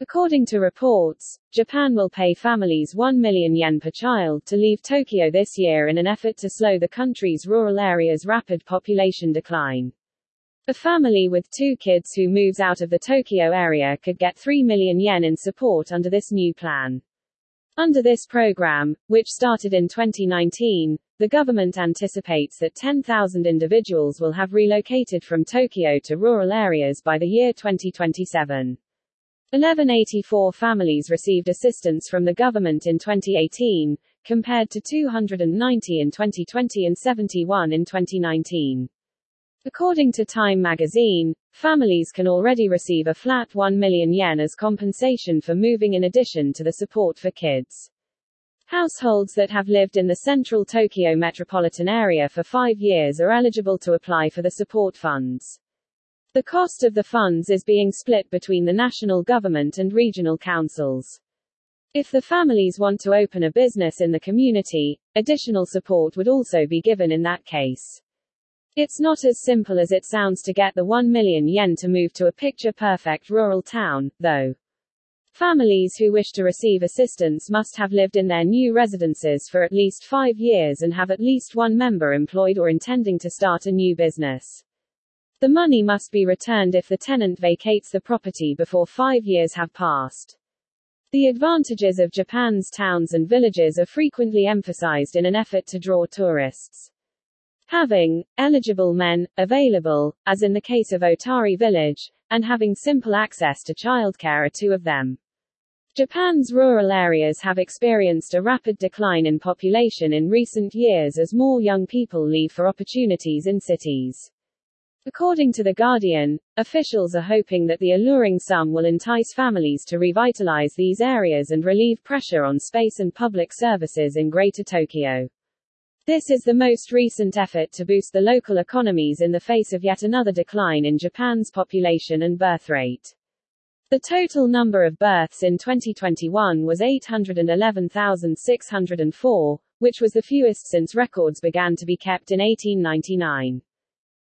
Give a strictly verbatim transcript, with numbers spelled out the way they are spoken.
According to reports, Japan will pay families one million yen per child to leave Tokyo this year in an effort to slow the country's rural areas' rapid population decline. A family with two kids who moves out of the Tokyo area could get three million yen in support under this new plan. Under this program, which started in twenty nineteen, the government anticipates that ten thousand individuals will have relocated from Tokyo to rural areas by the year twenty twenty-seven. eleven eighty-four families received assistance from the government in twenty eighteen, compared to two hundred ninety in twenty twenty and seventy-one in twenty nineteen. According to Time magazine, families can already receive a flat one million yen as compensation for moving in addition to the support for kids. Households that have lived in the central Tokyo metropolitan area for five years are eligible to apply for the support funds. The cost of the funds is being split between the national government and regional councils. If the families want to open a business in the community, additional support would also be given in that case. It's not as simple as it sounds to get the one million yen to move to a picture-perfect rural town, though. Families who wish to receive assistance must have lived in their new residences for at least five years and have at least one member employed or intending to start a new business. The money must be returned if the tenant vacates the property before five years have passed. The advantages of Japan's towns and villages are frequently emphasized in an effort to draw tourists. Having eligible men available, as in the case of Otari Village, and having simple access to childcare are two of them. Japan's rural areas have experienced a rapid decline in population in recent years as more young people leave for opportunities in cities. According to The Guardian, officials are hoping that the alluring sum will entice families to revitalize these areas and relieve pressure on space and public services in Greater Tokyo. This is the most recent effort to boost the local economies in the face of yet another decline in Japan's population and birth rate. The total number of births in twenty twenty-one was eight hundred eleven thousand six hundred four, which was the fewest since records began to be kept in eighteen ninety-nine.